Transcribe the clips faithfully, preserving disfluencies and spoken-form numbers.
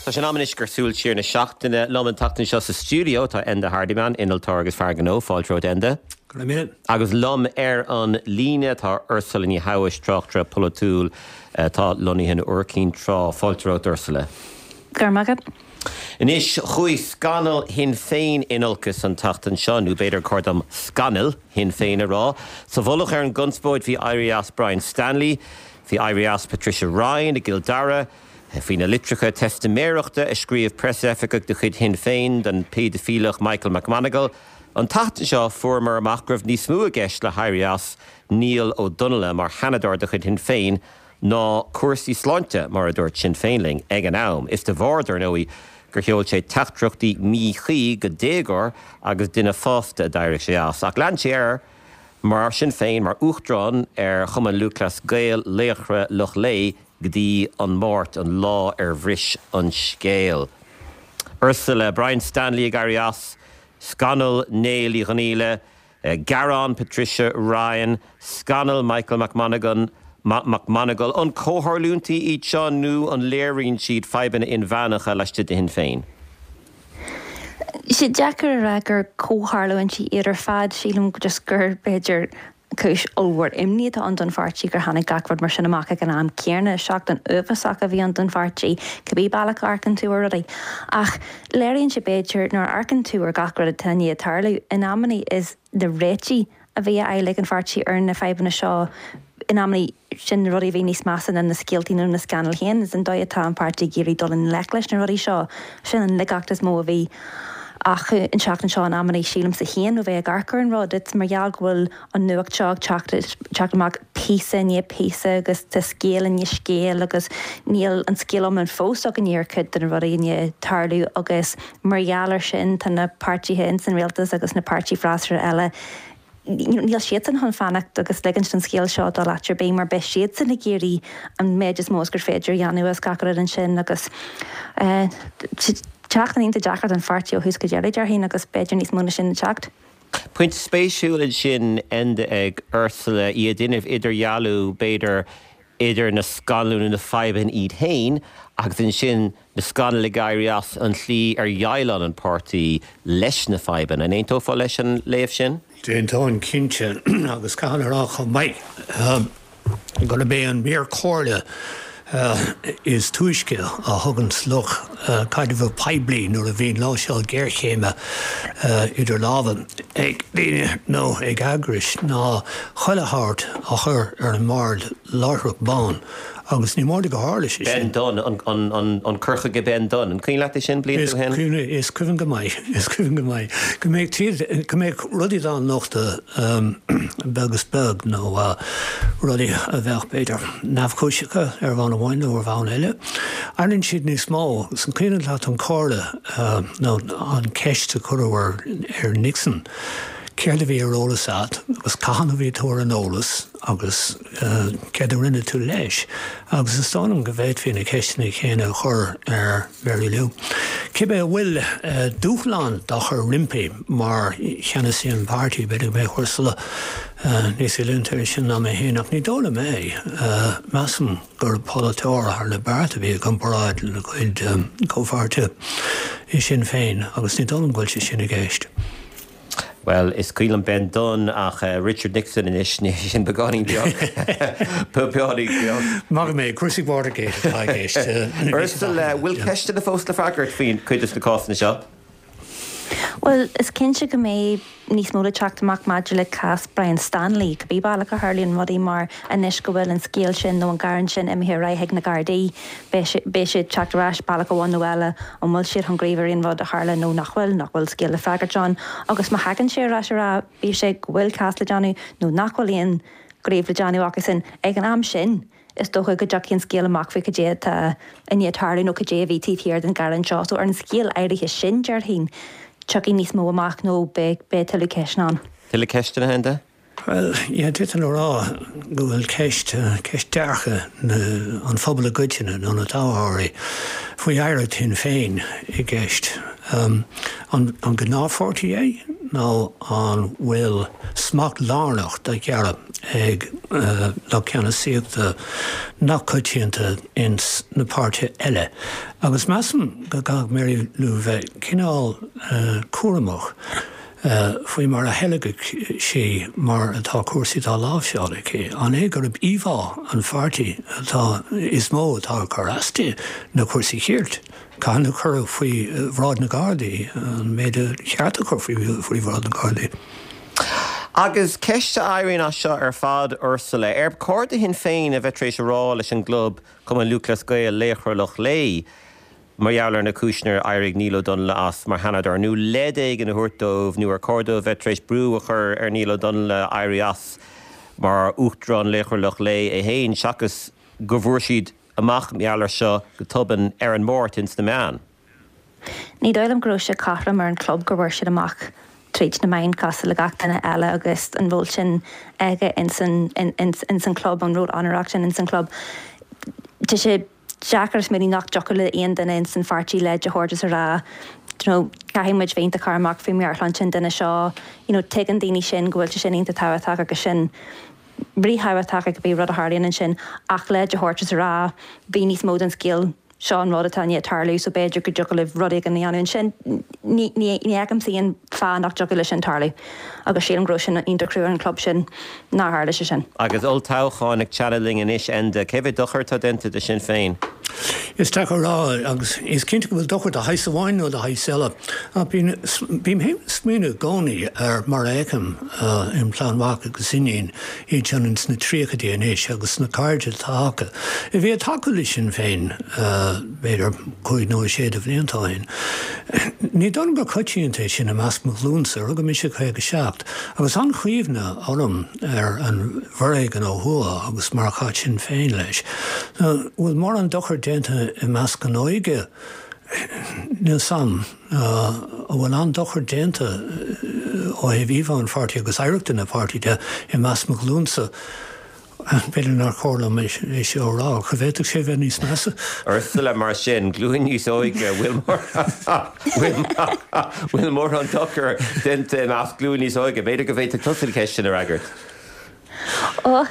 Tá sin amnis gur súil siar na seachtaine loman tatan seo sa stúdio tá Enda Hardiman inaltar agus Farganó fáiltróid Enda. Agus lom ar an líne tá Ursula ní hawis trachtra polotúil tá loní hin urcín trá fáiltróid Ursula. Garmagad. Inis chuí scanal hin féin inolcus an tatan seo nú beidir cordam scanal hin féin a rá. Sa bholach ar an gunsbóid hí Irias Brian Stanley, hí Irias Patricia Ryan a Gildara, hí na litricha testaméireachta a scríomh press-efficeach de chud hin féin den pédofílach Michael McManagal. An tatan seo fuair amach raibh níos mú a gceist le Irias Neil O'Donnell mar Hanador de chud hin féin ná cuasaí sláinte mar a dúirt sin féinling ag an am. Is de bhardar nóí gur cheol sé teachtrachtaí míchaí go dégor agus duine fásta a d'éirigh sé as. Ach lean sé ar mar sin féin mar uachtrán ar chuman Lucas Gael léachre loch lé gdí an mórt an lá ar bhris an scéal. Ursula Brian Stanley ag Irias, scanal Neil í Ghaníle, uh, Garan Patricia Ryan, scanal Michael McManagan, McManagal, an cóthirlúntaí iad seo nó an léiríonn siad feibanna in bheanacha leiste de hin féin. Si deacar a gur cóthirlúin si idir fad sílim just gur beidir cúis olhar imní tá an don fartí gur hána gachford mar sin amach ag an am céarna seach an uafasach a bhí an don fartí cabbí bailach arcan tú rudaí. Ach léiríonn si beidir nar arcan tú ar gachford a taine a tarlú in ammaní is de réití a bhí eilig an fartí ar na feibanna seo in ammaní sin rudí bhí níos masan an na scialtíú na scanal héan is an dóiatá an partí géirí dul an leiclis na rudí seo sin an ligachtas mó a bhí ach in seachtain seo an ammaní sílam sa chéan ó bheith garcar an rud it's mar ghfuil an nuach teag teachtamach písa ní písa agus tá scéal ní scéal agus níl an scéal am an fós ag an níorcud den rudí ní tarlú agus margheallar sin tá na partíthe in san réaltas agus na partí frasra eile níl siad an hon fannacht agus legan an scéal seo dá látir bé mar be siad san na géirí an méid is mós gur féidir Janú as gacar an sin agus teachtan ínta deachart an fartí ó hús go déidir ar hín agus beidir níos múna sin na teacht. Puint spéisiúil sin Enda ag Ursula í a duineh idir jaú beidir idir na scanlún na feiban iad hain agus in sin na scanal le Irias an slí ar Iailan an pártaí leis na feiban an éon tófá leis an léamh sin? Déantáin cinse agus cánar á chu maiid gona bé an méar cóirle Uh, is tuisce a thugann sluch uh, caidir bh peblií nuair a bhíon láiseáil géirchéime uh, idir láhan ag daine nó ag agris ná chuilethart a chur ar an mard láithreach bán agus ní mór go hála sé Ben Dunn an curcha go Ben Dunn an cín leat sin blian tú hen? Is cuimhin go maiid is cuimhin go maiid go méid tíad go méid rudí dá nachta begus beg nó rudí a bheith beidir nafhcúiseacha ar bhán bhain nó ar bhán eile. Airlinn siad níos mó san cían leat an cóirle nó an ceiste chuirhar ar Nixon céir le bhí ar ólas at agus caihan a bhí tóir an ólas agus céad a rinne tú leis agus is tánam go bhéid hí na ceistena chéine chur ar Mary Lou. Cibé bhfuil dúchláán dá chur rimpi mar cheannaí an pártaí beidir bheith chuirsala níos i lúntair sin ná mé héanaach ní dóla mé measam gur polatóir ar na bearta bhí comparáid le chuid cóhharrte i sin féin agus ní dólam ghfuil sé sinna géist. Well, is Cuilan Ben Dunn ach uh, Richard Nixon in isni sin beganing diog. Pupiodig diog. Mag me, cruisig border gate, I guess. Ursula, will ceiste na fós le fragart fin cuidas na cos na seo? Well, is cinse go mé níos móla teachtamach maidir le cas Brian Stanley, go bí bailach a Harlíonn rudí mar inis go bhfuil an scéal sin nó an garan sin imithir raithe na Gardaí, bé siad teachtarás bailach go bhain nuile an bhfuil siad an gréiviríon rud a Harla nó nachhfuil nachhfuil scéal le fragart John, agus má hagann sé rá ra bí sé bhfuil cas le Johnny nó nachhfuil íon gréibh le Johnny agus sin ag an am sin. Is dócha go deachcíonn scéal amach fao go dé in iad Harla nó go dé bhí tííar den garan seo, so ar an scéal éirithe sin dear hín. Chucky níos mó amach nó be be tuile ceisnán. Tuile ceiste na henda? Well, yeah, dit an rá go bhfuil ceist ceist dearcha an phobal a goidine nó na táhairí faoi airad tin féin i gceist. Um, an an gnáfortí é nó an bhfuil smach lárnach de gearra ag le ceanna siíochta nach coitianta in na páirte eile. Agus measam go gach Mary Lou bheith cinál cuaramach faoi mar a heilige sé mar atá cuasaí tá lábhseála ché. An é gur íomhá an pháirtí atá is mó atá choráiste na cuasaí chéirt. Cá na chur faoi bhrád na Gardaí an méide cheartta chur faoi bhrád na Gardaí. Agus ceiste éiríonn as seo ar fad Ursula, ar cóirda hin féin a bheitrééis rá leis an glob cum an Lucas Gael léchorlach lé, mar jaler na Kushner Eirig Nilo Dunla as mar hanadar nu ledig in a hurtov nu ar cordo vetreis brúacher ar Nilo Dunla Eirig as mar uchtran lecherlach lei e hein shakas govurshid amach mialer seo gotubben Aaron Mortins the man. Ní dóilm grúise cara mar an club govurshid amach tríd na main castle gachtainna eile agus an bhil sin aige in san in in san club an road honoraction in san club. Tá sé Jackers many knock jockle in den in san farchi ledge hordes ra. You know, caiim muid féint a carmach fé mar lanchin den a seo, you know, tegan daoine sin gohfuil sin inta táhaach agus sin brí hahaach go bí rud a Harlíonn sin ach ledge hordes ra, bí níos mód an skill Sean Rodatania Tarlú so beidir go jogalibh rudig an anún sin ní agam síon fá nach jogalibh sin Tarlú agus sí an gro sin intercrew an club sin ná hála sin. Agus ol tácháin ag channeling in is enda céfh dochar tá denta de sin féin. Is take rá agus is cinnte go bhfuil dochar a haise bháin nó a haisela. Bím hé smína gcónaí ar mar éicem in plánmhacha agus iníon í teannins na tríochadí in is agus na cáirde tácha. I bhí takeúla sin féin beidir chuid nó séad a bhléontáin. Ní don go coitiíonnta sin a meas McLúnsa rugga mi se chuig go seacht. Agus an chuomhna orm ar an bhréig an óthua agus mar chaid sin féin leis. Bhfuil mar an dochar dénta i meas go nóige níl sam a bhfuil an dochar dénta ó heh íomh an pháirtí agus éireachta na pháirtíide i meas McLúnsa beidir nar chóirlam é seo rá, chu bhéiteach sé bheith níos measa. Ursula mar sin, glúin níos óige bhfuil mór an dochar dénta i meas glúin níos óige, beidir go bhéiteach tusail ceistin ar agart. Ó,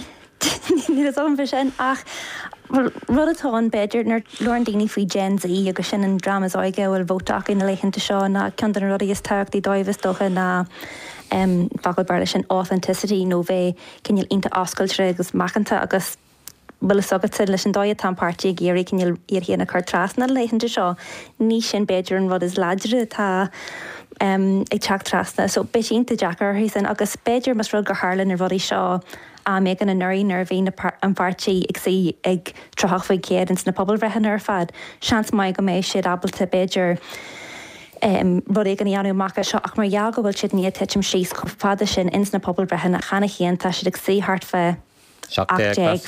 ní is an bhí sin ach rud atáin beidir nar leorn daoine faoi Gen Z agus sin an dramas óige bhfuil bhóteach ina leichanta seo na cean an rudaí is teachtaí dóibhas docha na Um, bagel bar sin authenticity no bheith cinil inta oscailtre agus machanta agus bhfuil sogat leis an dóid tan páirtí géirí cinil ar híanana chu trasna leichanta seo ní sin beidir an rud is láidre tá um, ag teach trasna so beit inta Jackar hísan agus beidir mas rud go Harlan ar rudí seo a mégan an nuirí nervhí an pártí ag sí ag trochfaid céad ins na pobl bhreithan ar fad seans mai go méid siad abalta beidir Um, rud ag an anú macha seo ach mar jaar go bhfuil siad ní teim síos go fada sin ins na pobl brehan a chana chéan tá siad ag sí hart fe sé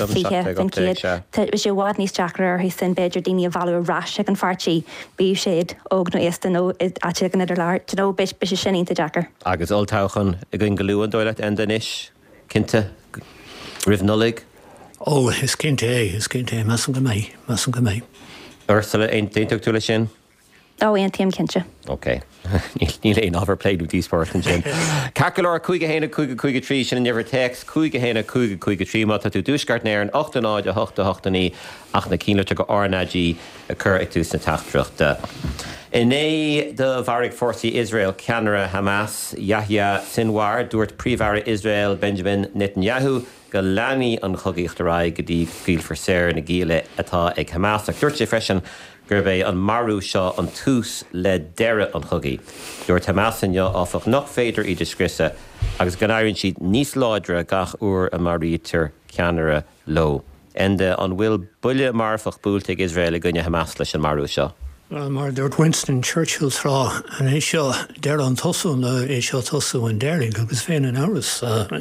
bhád níos Jackar hí sin beidir daoine a bhú ras ag an fartí bí siad óg nó éasta nó ate gan idir leir nó bis bis sin ínta Jackar. Agus oltáchan i gin goúan dóile endanis cinnte rih nolig? Ó is cinnte é is cinnte é meas an go mé meas an go mé. Ursula ein déintach tú lei sin? Ó éon tíam cinse. Ok. Níl éon overplayed dí sport an sin. Cacalar chuige héna chuige chuige trí sin an never text chuige héna chuige chuige trí má tú dúsgart néir an ochtanáid a hochta hochtaní ach na cílate go ornadí a chur ag tús na tachtruachta. In é de bharrig forsaí Israel ceanara Hamas Yahya Sinwar dúirt príomhhara Israel Benjamin Netanyahu go leanaí an chogaíochtarráid go dtí fial for séir na gíle atá ag Hamas ach dúirt sé freisin gur bheith an marú seo an tús le deire an chugaí. Dúirt Hamas inneo áfach nach féidir idir scrisa agus gan éironn siad níos láidre gach uair a marítar ceanara lo. Enda an bhfuil buile marfach búltaigh Israel a gunne Hamas leis an marú seo. Mar dúirt Winston Churchill rá an é seo deir an tosú na é seo tosú an déirigh agus féin an áras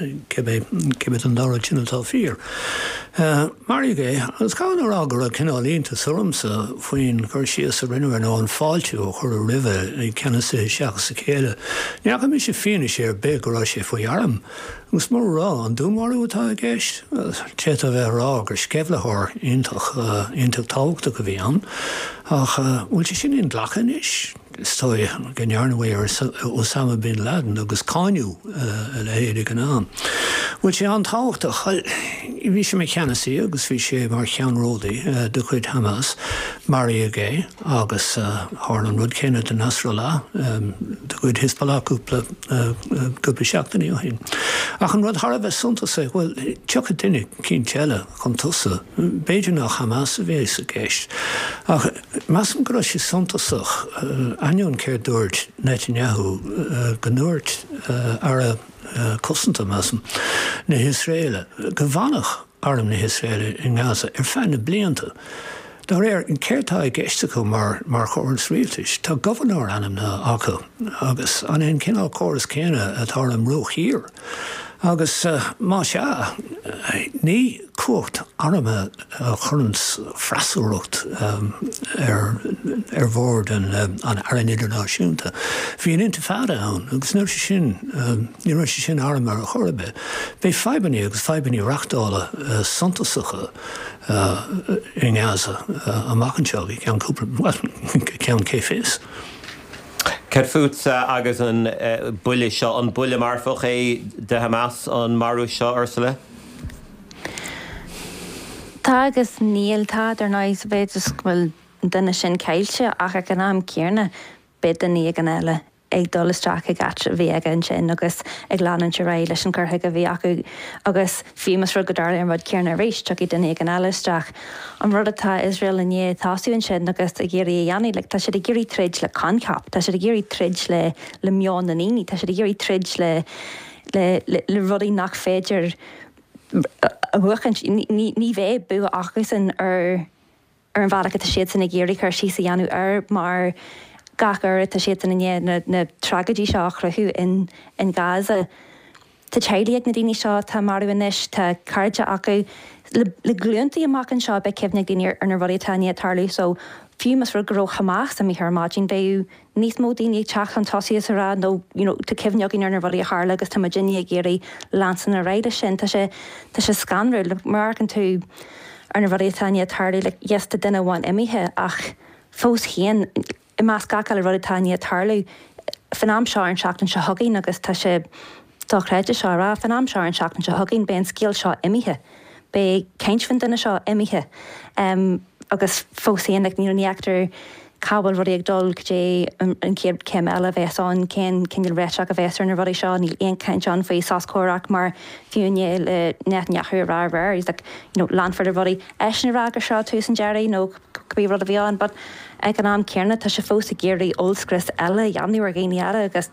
cibid an dára sinnatá fír. Mar igé, agus cáin ará gur a cinálínta suramsa faoin chuir sios a rinne nó an fáilte chur a ribh i cena sé seach sa chéile. Neach mi sé féine sé ar be gorá sé faoi arm. Gus mar rá an dúmarú atá a gceist, té a bheith rá gur sceflathir intach intach táhachta go bhí an, ach bhfuil sé sin in dlachan is, stoi gnearnaway ar Osama bin Laden agus cániu le héidir an am. Bhfuil sé an táhachtach, bhí sé mé cheannaí agus bhí sé mar cheanródaí de chuid Hamas, Maria Gay agus Harlan rud céine den Nasrallah, de chuid Hezbollah cúpla cúpla seachtaí ó hin. Ach an rud thar bheith sunta sé, bhfuil tucha duine cín teile chun tusa, beidir nach Hamas a bhéis a gceist. Ach measam go sé suntasach anion céir dúirt Netanyahu gnúirt ar a cosanta measam na Israele, go bhanach arm na Israele in Gaza ar fein na blianta. Dar er in céirtá geiste go mar mar chóras rialtais, tá governor anam na acu, agus an ein cinál chóras céine a tharlam ruch hir. Agus uh, má se ní cuacht arma uh, churns frasalrucht um, ar, ar bhór an, um, an aran idirnáisiúnta. Bhí an intifada ann, agus nuair sin, um, ní ruir sin arma ar a chorbe. Bé feibaní agus feibaní rachtála uh, santasacha uh, in Gaza uh, amachchanseo, cean cúpla, well, cean céfis. Cer fút agus an buile seo an buile marfach é de Hamas an marú seo Ursula? Tá agus níl tá ar náis bhéidir bhfuil duine sin céilte ach ag an am céarna bid an ní gan eile ag dolasteach a gat bhí ag an sin agus ag lánan se ré leis an chutha go bhí acu agus fimas ru go darla an rud céarna rééis tuí duine ag an eileisteach. An rud atá Israel in é táúin sin agus a géirí dhéanaí le tá sé a géirí trid le cancap, tá sé a géirí trid le le meán na níní, tá sé a géirí trid le le le rudaí nach féidir a bhuachan ní bheith bu agus an ar ar an bhalacha tá siad san na géirí chuir sí sa dhéanú ar mar gachar tá siad in na, na tragedy seo chruthú in, in Gaza. Tá teirlaíag na daoine seo tá marúis tá cairte acu le, le glúntaí amach an seo be cibhna daoine ar na rudaítáine tarlú, so fiúmas ru go Hamas a mí ar mágin beú níos mó daoine teach an tosaí sa rá nó you know, tá cibhneogaí ar na rudaí hála agus tá Virginia géirí lansan a réide sin tá sé tá sé scanrú le mar an tú ar na rudaítáine tarlú le yes tá duine bhain imithe ach fós chéan I más gacail a rudaítáine tarlú fanam seo an seachtain se thugaín agus tá sé dochréide seo rá fanam seo an seachtain se thugaín ben scéal seo imithe be céint fan duine seo imithe um, agus fósaíon ag níor níachtar cabal rudí ag dul dé an céad cem eile bheitán cén cinil réiteach a bheitsar na rudí seo níl aon ceint an faoi sáscóraach mar fiúne le Netanyahu rá rá is like, you know, landford a rudí eis na rá go seo tú san Jerry nó go rud a bhíán, but ag an am cearna tá sé fós a géirí olscris eile dheanú ar géineara agus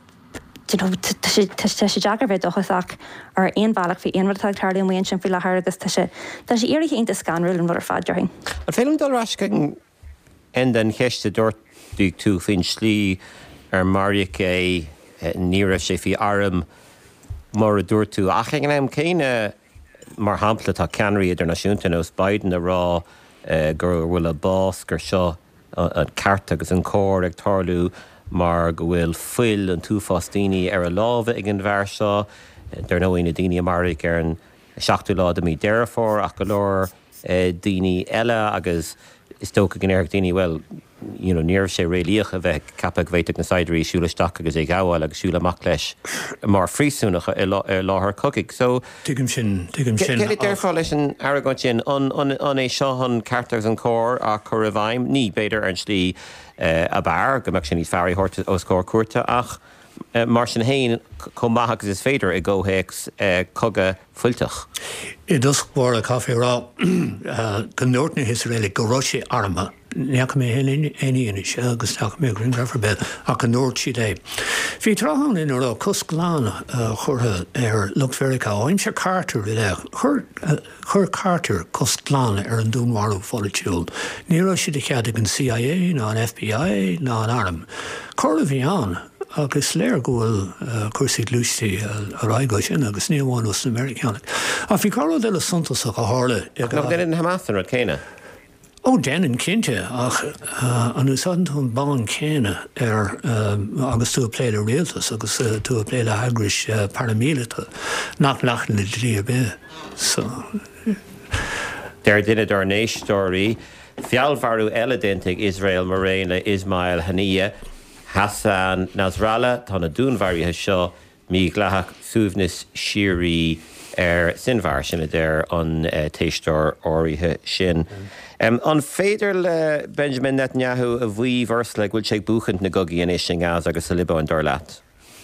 tá sé deagar bheith dochasach ar aon bhealach fao aon rudtá tarlaí an sin fao lethir agus tá sé tá sé iarraí aonanta scanrúil an rud ar fad dearthain. An félim dulrás gan en den cheiste dúirtú tú fin slí ar mariac é níra sé fí arm mar a dúirtú ach ag an am céine mar hampla tá ceanraí idirnáisiúnta os Biden a rá gur bhfuil a bás gur seo an ceart agus an cór ag tarlú mar go bhfuil fuil an túfás daoine ar a lábh ag an bhar seo, dar nó ina daoine amaric ar an seachtú lá a mí deirfór ach go leor daoine eile agus is tóca gan airg daoine well you know, níor sé réalíoch a bheith capag bhéiteach na saidirí siúlaisteach agus ag gáháil agus siúla amach leis mar frísúnacha ar láthair cocaigh. So tuigim sin tuigim sin. Céad deirfá leis an airgáint sin an é seo an ceartas an cór a chur a bhaim ní beidir an slí a bhar go meach sin níos fearraí horta ó scór cuairte ach mar sin héin chum maithachas is féidir i ggóhéics coga fuilteach. I dus war a cafe rá go nóirtna Israeli go roisi arma neach mé héine éine se agus teach mé grinn referbed a go nóirt si é. Bhí tráthan in rá cosgláán churtha ar Luxferica óim se Carter i le chur chur Carter cosgláán ar an dúnharú folitiúil. Ní rá si de chead an C I A ná an F B I ná an arm. Chur a bhí an agus léir gohfuil cuasaí lúistí a ráigá sin agus níomháin os na Americanach. A bhí carla de le suntasach a hála. Nach den Hamas an rud céine? Ó den an cinnte ach an úsáan tún bán céine ar agus tú a pléile réaltas agus tú a pléile agris paramílata nach leachna le dlí a bé. So Déir duine dar nééis stóirí, fialbharú eile dentigh Israel mar réin le Ismail Haniyeh, Hassan Nasrallah tána dúnmhairíthe seo mí ghlathach suamhnas sirí ar sinmhar sinna déir an uh, téistóir áirithe sin. Um, an féidir le Benjamin Netanyahu a bhí vers le bhfuil sé buchant na gogaí in sin gas agus a libh an dor leat?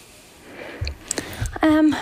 Um,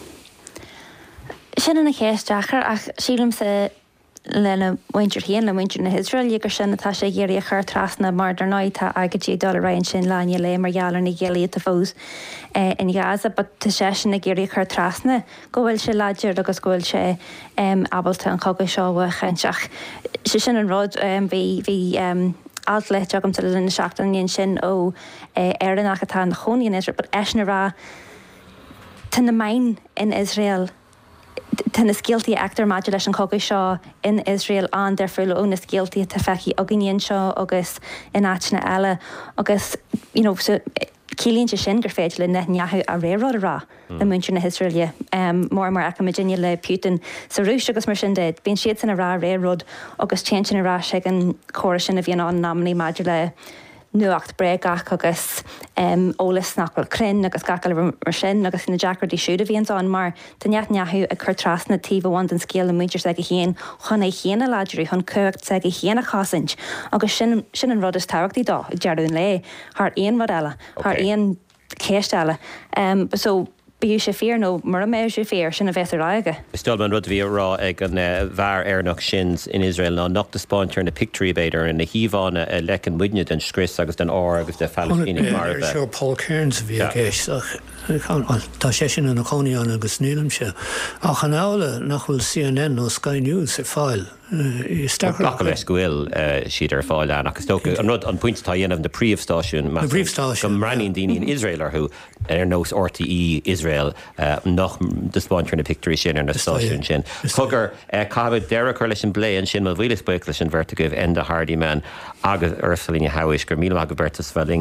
sin na chéisteachar ach sílam sa lena winter hían le winter na Israel gur sin atá sé géirí a chur trasna mar der náid tá agadtí dul rain sin láine le mar gealar na géalaí a fós in Gaza, but tá sé sin na géirí chur trasna go bhfuil sé láidir agus go bhfuil sé um, abalta an coga seo chaintseach. Si sin an rud um, bhí bhí um, alt le agam til lena seachtain íon sin ó éireannach atá na choníon Israel, but eisna rá tá na main in Israel Ten is guilty actor maidir leis an coga seo in Israel an der fuil ó na guilty tá feici aginíon seo agus in áitna eile agus you know, so, cílíonn sé sin gur féidir le Netanyahu a rérád rá na muintir na Israelia um, mór mar acha Virginia le Putin sa rúis agus mar sin dead. Bhíonn siad san a rá réród agus tean sin a rá sé an choir sin a bhíon an námaní maidir le nuacht bregach agus um, ólas nachfuil crin agus gacail mar sin agus na Jackardí siúd a bhíon an mar tá Netanyahu a chur trasna tíh bhaint an scéal a muintir ag a chéan chun é chéana láidirí chun cuacht ag a chéana chaint agus sin sin an rud is táhachttaí dá ag dearún le th aon rud eile th aon céist eile um, so Bíú sé fér nó mar a méid sé fér sin a bheithar aige. Stolman rud bhí rá ag an bhar airnach sins in Israel ná nach de spáintear na picturí beidir in na híomhána a lechan muidne den scris agus den á agus de Palestínig mar bheith. Seo Paul Cairns bhí a céis tá sé sin na choíán agus nílam se. Ach an ála nach bhfuil C N N nó Sky News ar fáil. Gach leis gohfuil siad ar fáil an agus tóca an rud an puint tá dhéanamh na príomhstáisiún na príomhstáisiún go mraíonn daoine in Israel arthú ar nós R T E Israel nach de spáintear na picturí sin ar na stáisiún sin. Tugur cabhad deire chuir leis an bléan sin má bhhuilas buic leis an bhirrta goibh enda Hardy man agus ursalíne haéis gur míle aga bertas feling